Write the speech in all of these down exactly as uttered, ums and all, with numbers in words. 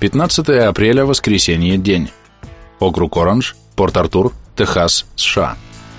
пятнадцатое апреля, воскресенье, день. Округ Оранж, Порт-Артур, Техас, США.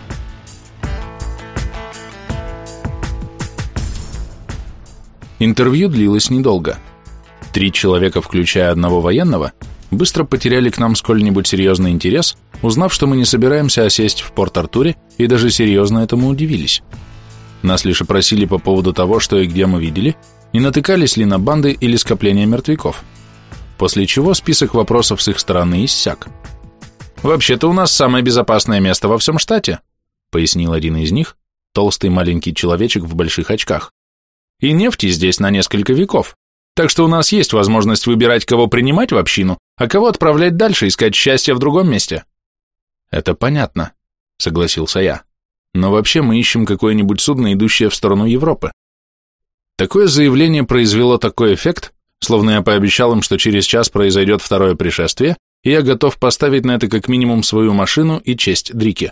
Интервью длилось недолго. Три человека, включая одного военного, быстро потеряли к нам сколь-нибудь серьезный интерес, узнав, что мы не собираемся осесть в Порт-Артуре, и даже серьезно этому удивились. Нас лишь опросили по поводу того, что и где мы видели, не натыкались ли на банды или скопления мертвяков. После чего список вопросов с их стороны иссяк. «Вообще-то у нас самое безопасное место во всем штате», пояснил один из них, толстый маленький человечек в больших очках. «И нефти здесь на несколько веков, так что у нас есть возможность выбирать, кого принимать в общину, а кого отправлять дальше искать счастье в другом месте». «Это понятно», согласился я. «Но вообще мы ищем какое-нибудь судно, идущее в сторону Европы». Такое заявление произвело такой эффект, словно я пообещал им, что через час произойдет второе пришествие, и я готов поставить на это как минимум свою машину и честь Дрики.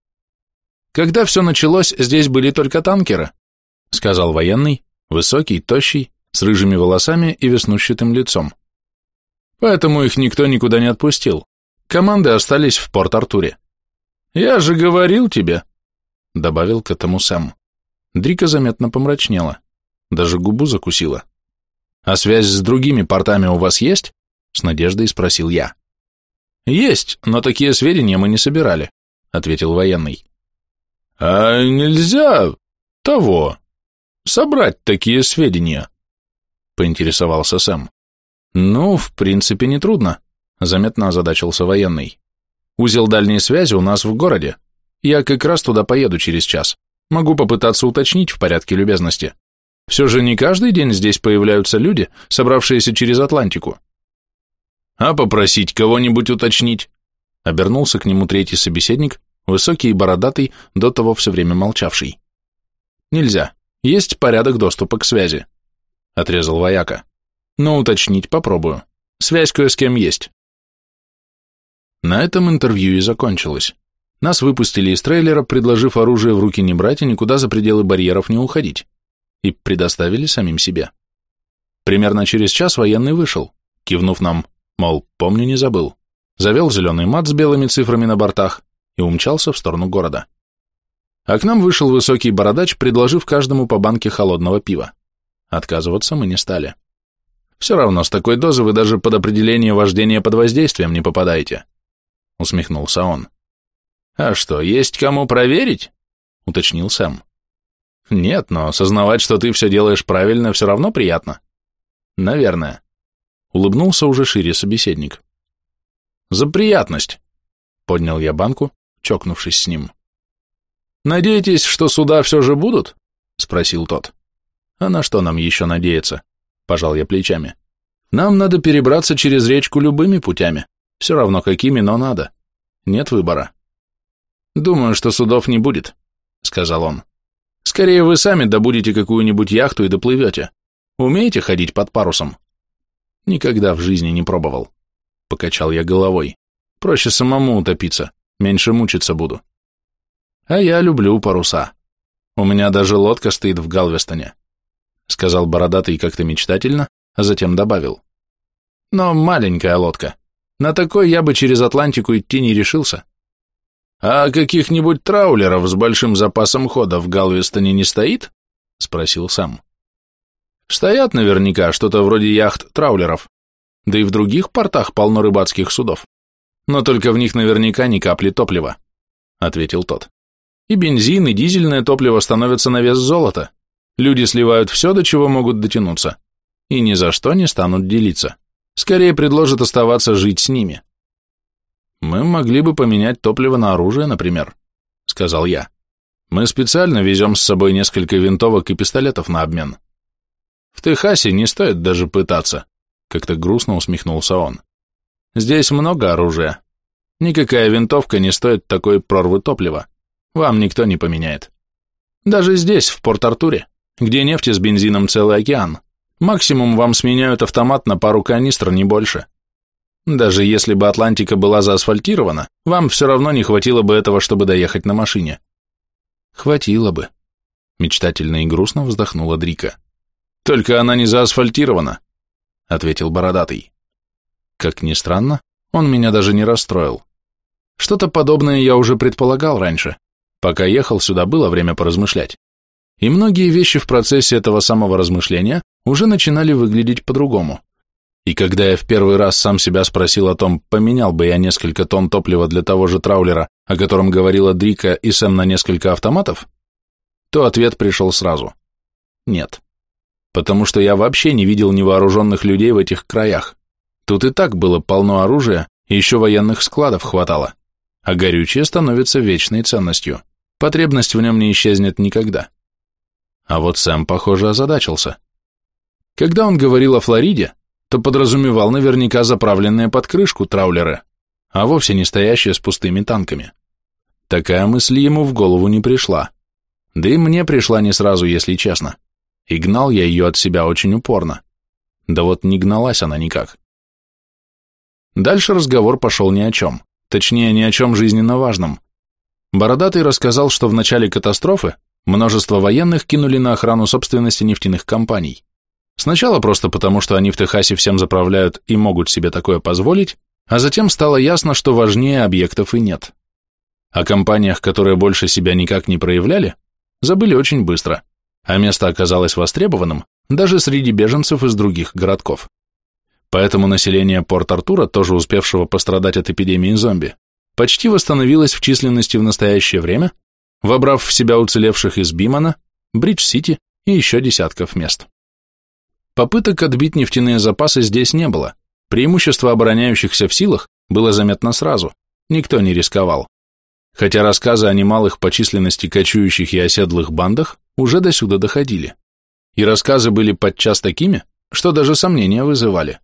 «Когда все началось, здесь были только танкеры», сказал военный, высокий, тощий, с рыжими волосами и веснущатым лицом. «Поэтому их никто никуда не отпустил. Команды остались в Порт-Артуре». «Я же говорил тебе», добавил к этому Сэм. Дрика заметно помрачнела, даже губу закусила. «А связь с другими портами у вас есть?» С надеждой спросил я. «Есть, но такие сведения мы не собирали», ответил военный. «А нельзя того, собрать такие сведения?» поинтересовался Сэм. «Ну, в принципе, нетрудно», заметно озадачился военный. «Узел дальней связи у нас в городе. Я как раз туда поеду через час. Могу попытаться уточнить в порядке любезности. Все же не каждый день здесь появляются люди, собравшиеся через Атлантику». «А попросить кого-нибудь уточнить?» Обернулся к нему третий собеседник, высокий и бородатый, до того все время молчавший. «Нельзя. Есть порядок доступа к связи», — отрезал вояка. «Но уточнить попробую. Связь кое с кем есть». На этом интервью и закончилось. Нас выпустили из трейлера, предложив оружие в руки не брать и никуда за пределы барьеров не уходить, и предоставили самим себе. Примерно через час военный вышел, кивнув нам, мол, помню, не забыл, завел зеленый мат с белыми цифрами на бортах и умчался в сторону города. А к нам вышел высокий бородач, предложив каждому по банке холодного пива. Отказываться мы не стали. «Все равно с такой дозы вы даже под определение вождения под воздействием не попадаете», усмехнулся он. «А что, есть кому проверить?» — уточнил Сэм. «Нет, но осознавать, что ты все делаешь правильно, все равно приятно». «Наверное», — улыбнулся уже шире собеседник. «За приятность», — поднял я банку, чокнувшись с ним. «Надеетесь, что суда все же будут?» — спросил тот. «А на что нам еще надеяться?» — пожал я плечами. «Нам надо перебраться через речку любыми путями, все равно какими, но надо. Нет выбора». «Думаю, что судов не будет», — сказал он. «Скорее вы сами добудете какую-нибудь яхту и доплывете. Умеете ходить под парусом?» «Никогда в жизни не пробовал», — покачал я головой. «Проще самому утопиться, меньше мучиться буду». «А я люблю паруса. У меня даже лодка стоит в Галвестоне», — сказал бородатый как-то мечтательно, а затем добавил. «Но маленькая лодка. На такой я бы через Атлантику идти не решился». «А каких-нибудь траулеров с большим запасом хода в Галвестоне не стоит?» — спросил Сэм. «Стоят наверняка что-то вроде яхт-траулеров, да и в других портах полно рыбацких судов. Но только в них наверняка ни капли топлива», — ответил тот. «И бензин, и дизельное топливо становятся на вес золота. Люди сливают все, до чего могут дотянуться, и ни за что не станут делиться. Скорее предложат оставаться жить с ними». «Мы могли бы поменять топливо на оружие, например», — сказал я. «Мы специально везем с собой несколько винтовок и пистолетов на обмен». «В Техасе не стоит даже пытаться», — как-то грустно усмехнулся он. «Здесь много оружия. Никакая винтовка не стоит такой прорвы топлива. Вам никто не поменяет. Даже здесь, в Порт-Артуре, где нефти с бензином целый океан, максимум вам сменяют автомат на пару канистр, не больше. Даже если бы Атлантика была заасфальтирована, вам все равно не хватило бы этого, чтобы доехать на машине». «Хватило бы», — мечтательно и грустно вздохнула Дрика. «Только она не заасфальтирована», — ответил бородатый. Как ни странно, он меня даже не расстроил. Что-то подобное я уже предполагал раньше. Пока ехал сюда, было время поразмышлять. И многие вещи в процессе этого самого размышления уже начинали выглядеть по-другому. И когда я в первый раз сам себя спросил о том, поменял бы я несколько тонн топлива для того же траулера, о котором говорила Дрика и Сэм, на несколько автоматов, то ответ пришел сразу. Нет. Потому что я вообще не видел невооруженных людей в этих краях. Тут и так было полно оружия, и еще военных складов хватало. А горючее становится вечной ценностью. Потребность в нем не исчезнет никогда. А вот Сэм, похоже, озадачился. Когда он говорил о Флориде, то подразумевал наверняка заправленные под крышку траулеры, а вовсе не стоящие с пустыми танками. Такая мысль ему в голову не пришла. Да и мне пришла не сразу, если честно. И гнал я ее от себя очень упорно. Да вот не гналась она никак. Дальше разговор пошел ни о чем. Точнее, ни о чем жизненно важном. Бородатый рассказал, что в начале катастрофы множество военных кинули на охрану собственности нефтяных компаний. Сначала просто потому, что они в Техасе всем заправляют и могут себе такое позволить, а затем стало ясно, что важнее объектов и нет. О компаниях, которые больше себя никак не проявляли, забыли очень быстро, а место оказалось востребованным даже среди беженцев из других городков. Поэтому население Порт-Артура, тоже успевшего пострадать от эпидемии зомби, почти восстановилось в численности в настоящее время, вобрав в себя уцелевших из Бимана, Бридж-Сити и еще десятков мест. Попыток отбить нефтяные запасы здесь не было, преимущество обороняющихся в силах было заметно сразу, никто не рисковал. Хотя рассказы о немалых по численности кочующих и оседлых бандах уже досюда доходили. И рассказы были подчас такими, что даже сомнения вызывали.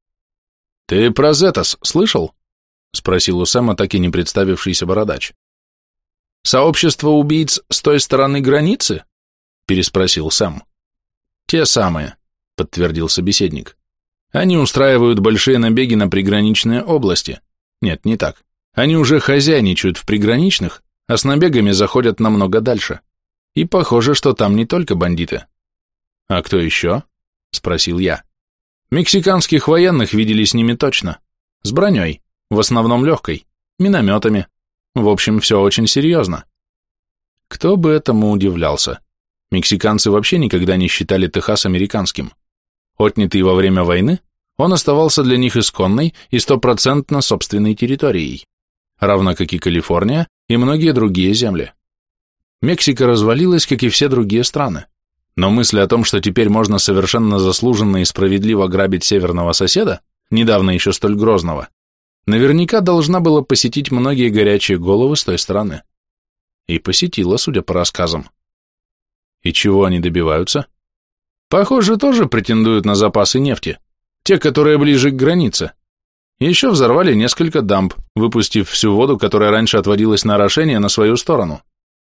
«Ты про Зетос слышал?» — спросил у Сэма так и не представившийся бородач. «Сообщество убийц с той стороны границы?» — переспросил Сэм. «Те самые», — подтвердил собеседник. «Они устраивают большие набеги на приграничные области. Нет, не так. Они уже хозяйничают в приграничных, а с набегами заходят намного дальше. И похоже, что там не только бандиты». «А кто еще?» — спросил я. «Мексиканских военных видели с ними точно. С броней, в основном легкой, минометами. В общем, все очень серьезно». Кто бы этому удивлялся. Мексиканцы вообще никогда не считали Техас американским. Отнятый во время войны, он оставался для них исконной и стопроцентно собственной территорией, равно как и Калифорния и многие другие земли. Мексика развалилась, как и все другие страны. Но мысль о том, что теперь можно совершенно заслуженно и справедливо грабить северного соседа, недавно еще столь грозного, наверняка должна была посетить многие горячие головы с той стороны. И посетила, судя по рассказам. И чего они добиваются? Похоже, тоже претендуют на запасы нефти, те, которые ближе к границе. Еще взорвали несколько дамб, выпустив всю воду, которая раньше отводилась на орошение, на свою сторону.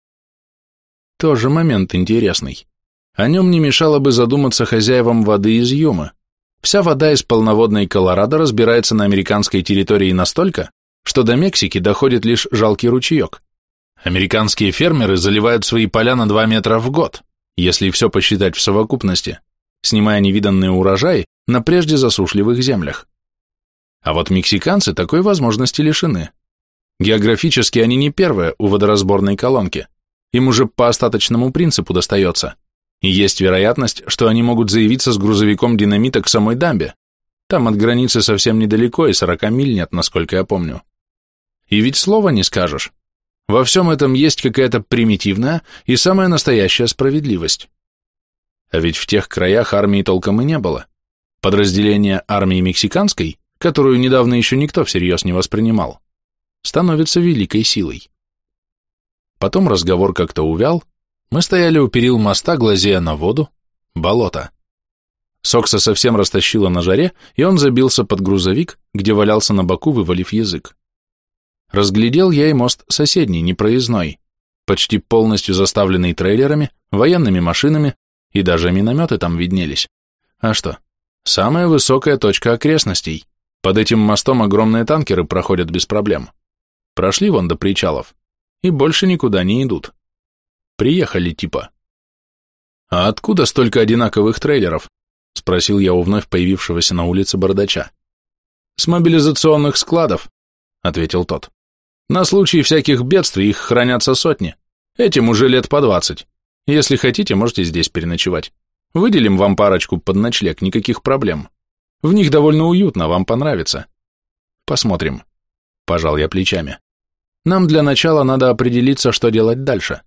Тоже момент интересный. О нем не мешало бы задуматься хозяевам воды из Юмы. Вся вода из полноводной Колорадо разбирается на американской территории настолько, что до Мексики доходит лишь жалкий ручеек. Американские фермеры заливают свои поля на два метра в год, если все посчитать в совокупности, снимая невиданные урожаи на прежде засушливых землях. А вот мексиканцы такой возможности лишены. Географически они не первые у водоразборной колонки, им уже по остаточному принципу достается. И есть вероятность, что они могут заявиться с грузовиком динамита к самой дамбе. Там от границы совсем недалеко, и сорока миль нет, насколько я помню. И ведь слова не скажешь. Во всем этом есть какая-то примитивная и самая настоящая справедливость. А ведь в тех краях армии толком и не было. Подразделение армии мексиканской, которую недавно еще никто всерьез не воспринимал, становится великой силой. Потом разговор как-то увял. Мы стояли у перил моста, глазея на воду, болото. Сокса совсем растащило на жаре, и он забился под грузовик, где валялся на боку, вывалив язык. Разглядел я и мост соседний, непроездной, почти полностью заставленный трейлерами, военными машинами, и даже минометы там виднелись. А что? Самая высокая точка окрестностей. Под этим мостом огромные танкеры проходят без проблем. Прошли вон до причалов, и больше никуда не идут. Приехали типа. «А откуда столько одинаковых трейлеров?» — спросил я у вновь появившегося на улице бородача. С мобилизационных складов, ответил тот. На случай всяких бедствий их хранятся сотни. Этим уже лет по двадцать. Если хотите, можете здесь переночевать. Выделим вам парочку под ночлег, никаких проблем. В них довольно уютно, вам понравится. Посмотрим. Пожал я плечами. Нам для начала надо определиться, что делать дальше.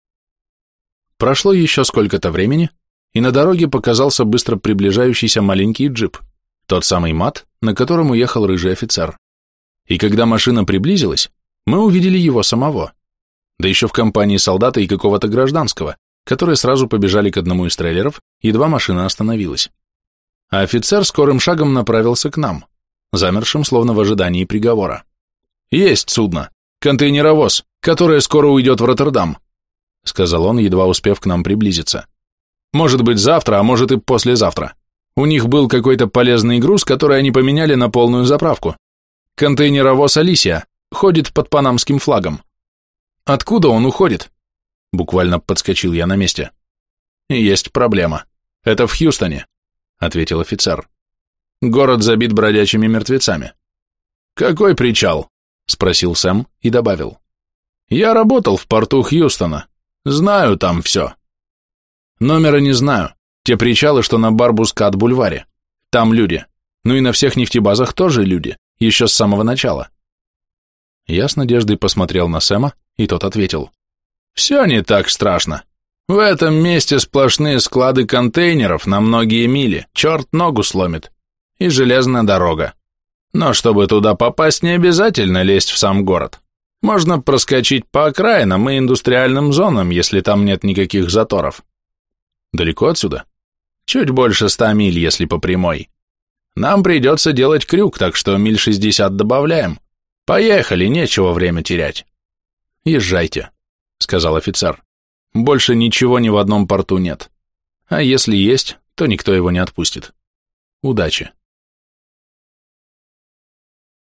Прошло еще сколько-то времени, и на дороге показался быстро приближающийся маленький джип, тот самый МАТ, на котором уехал рыжий офицер. И когда машина приблизилась, мы увидели его самого, да еще в компании солдата и какого-то гражданского, которые сразу побежали к одному из трейлеров, едва машина остановилась. А офицер скорым шагом направился к нам, замершим словно в ожидании приговора. «Есть судно, контейнеровоз, которое скоро уйдет в Роттердам», сказал он, едва успев к нам приблизиться. «Может быть завтра, а может и послезавтра. У них был какой-то полезный груз, который они поменяли на полную заправку. Контейнеровоз «Алисия» ходит под панамским флагом». «Откуда он уходит?» Буквально подскочил я на месте. «Есть проблема. Это в Хьюстоне», — ответил офицер. «Город забит бродячими мертвецами». «Какой причал?» — спросил Сэм и добавил. «Я работал в порту Хьюстона. Знаю там все». «Номера не знаю. Те причалы, что на Барбускат-бульваре. Там люди. Ну и на всех нефтебазах тоже люди, еще с самого начала». Я с надеждой посмотрел на Сэма, и тот ответил. «Все не так страшно. В этом месте сплошные склады контейнеров на многие мили, черт ногу сломит, и железная дорога. Но чтобы туда попасть, не обязательно лезть в сам город. Можно проскочить по окраинам и индустриальным зонам, если там нет никаких заторов». «Далеко отсюда?» «Чуть больше ста миль, если по прямой. Нам придется делать крюк, так что миль шестьдесят добавляем. Поехали, нечего время терять». «Езжайте», — сказал офицер. «Больше ничего ни в одном порту нет. А если есть, то никто его не отпустит. Удачи».